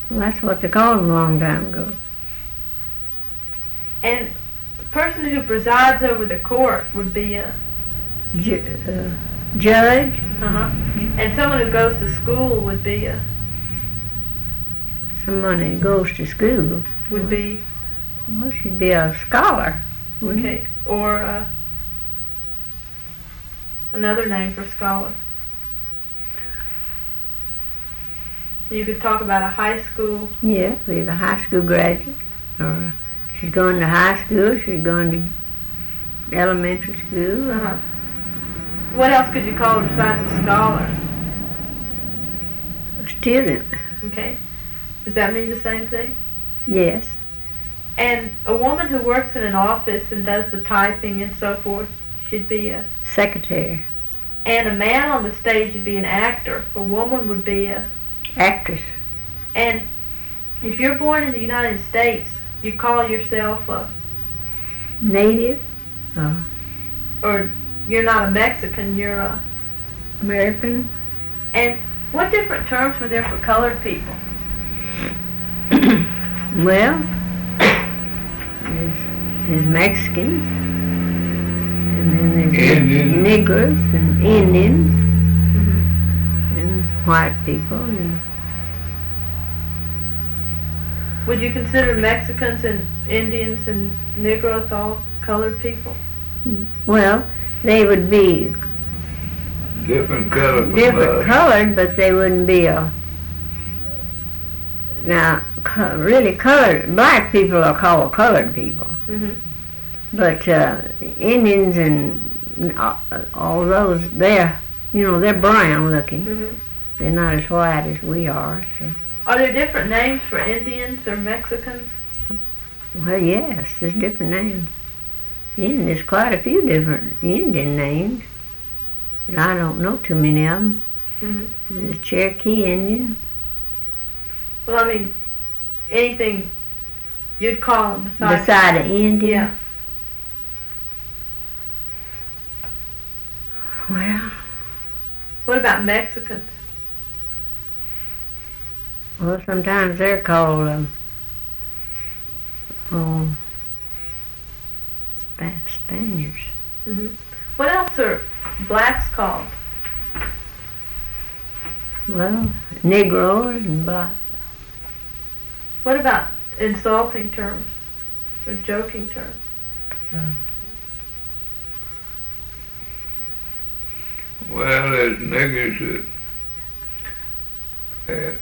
Well, that's what they called them a long time ago. And the person who presides over the court would be a Judge. And someone who goes to school would be Someone who goes to school. Would be. Well, she'd be a scholar. Okay. Or another name for scholar. You could talk about a high school. Yeah, be a high school graduate. Or she's going to high school, she's going to elementary school. What else could you call her besides a scholar? A student. Okay. Does that mean the same thing? Yes. And a woman who works in an office and does the typing and so forth should be a secretary. And a man on the stage would be an actor. A woman would be a actress. And if you're born in the United States, you call yourself a native. Or you're not a Mexican, you're a American. And what different terms were there for colored people? Well, there's Mexicans, and then there's Negroes and Indians, and white people. And would you consider Mexicans and Indians and Negroes all colored people? Well, they would be different colored. Different colored, but they wouldn't be now, really colored, black people are called colored people. But Indians and all those, they're brown looking. They're not as white as we are. So. Are there different names for Indians or Mexicans? Well, yes, there's different names. There's quite a few different Indian names, but I don't know too many of them. The Cherokee Indian. Well, I mean, anything you'd call them beside an Indian? Yeah. Well. What about Mexicans? Well, sometimes they're called Spaniards. What else are blacks called? Well, Negroes and black. What about insulting terms or joking terms? Well, there's niggers that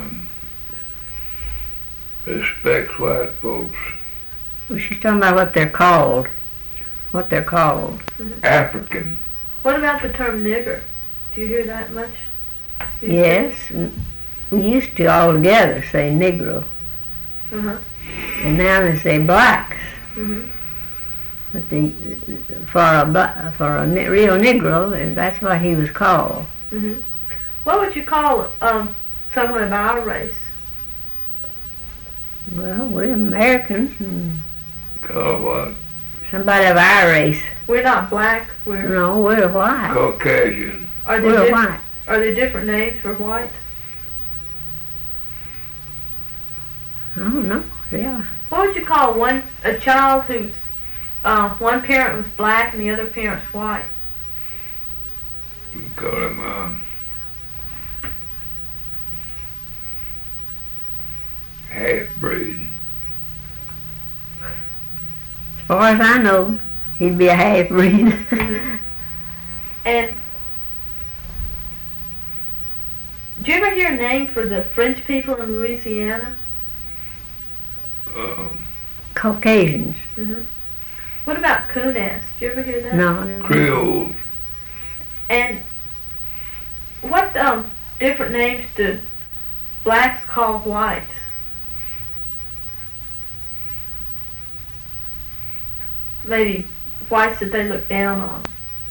respects white folks. Well, she's talking about what they're called. What they're called. African. What about the term nigger? Do you hear that much? Yes. We used to all together say Negro. And now they say blacks. But for a real Negro, that's what he was called. What would you call someone of our race? Well, we're Americans. And call what? Somebody of our race. We're not black. No, we're white. Caucasian. We're white. Are there different names for whites? I don't know. Yeah. What would you call a child whose one parent was black and the other parent's white? You call him half-breed. As far as I know, he'd be a half-breed. And did you ever hear a name for the French people in Louisiana? Caucasians. What about Kunas? Did you ever hear that? No, never. Creoles. And what different names do blacks call whites? Maybe whites that they look down on.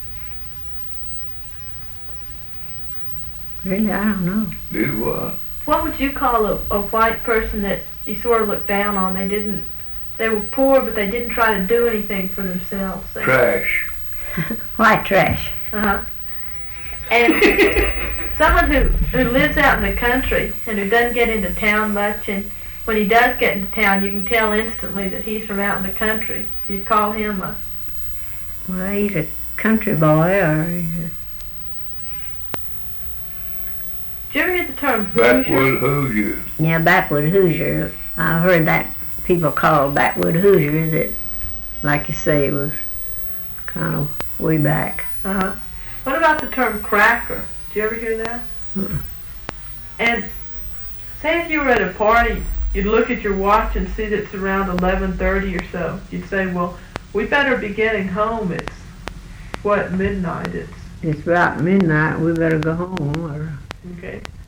Really, I don't know. Do what? What would you call a white person that you sort of look down on? They were poor, but they didn't try to do anything for themselves. Trash. White trash. And someone who lives out in the country and who doesn't get into town much, and when he does get into town, you can tell instantly that he's from out in the country. You call him a... Well, he's a country boy, or Did you ever hear the term Hoosier? Backwood Hoosier. yeah, backwood Hoosier. I've heard that people call backwood Hoosiers. It, like you say, it was kind of way back. Uh-huh. What about the term cracker? Did you ever hear that? Mm-mm. And say if you were at a party, you'd look at your watch and see that it's around 11:30 or so. You'd say, well, we better be getting home. It's, what, midnight? It's about midnight. We better go home. Or Okay.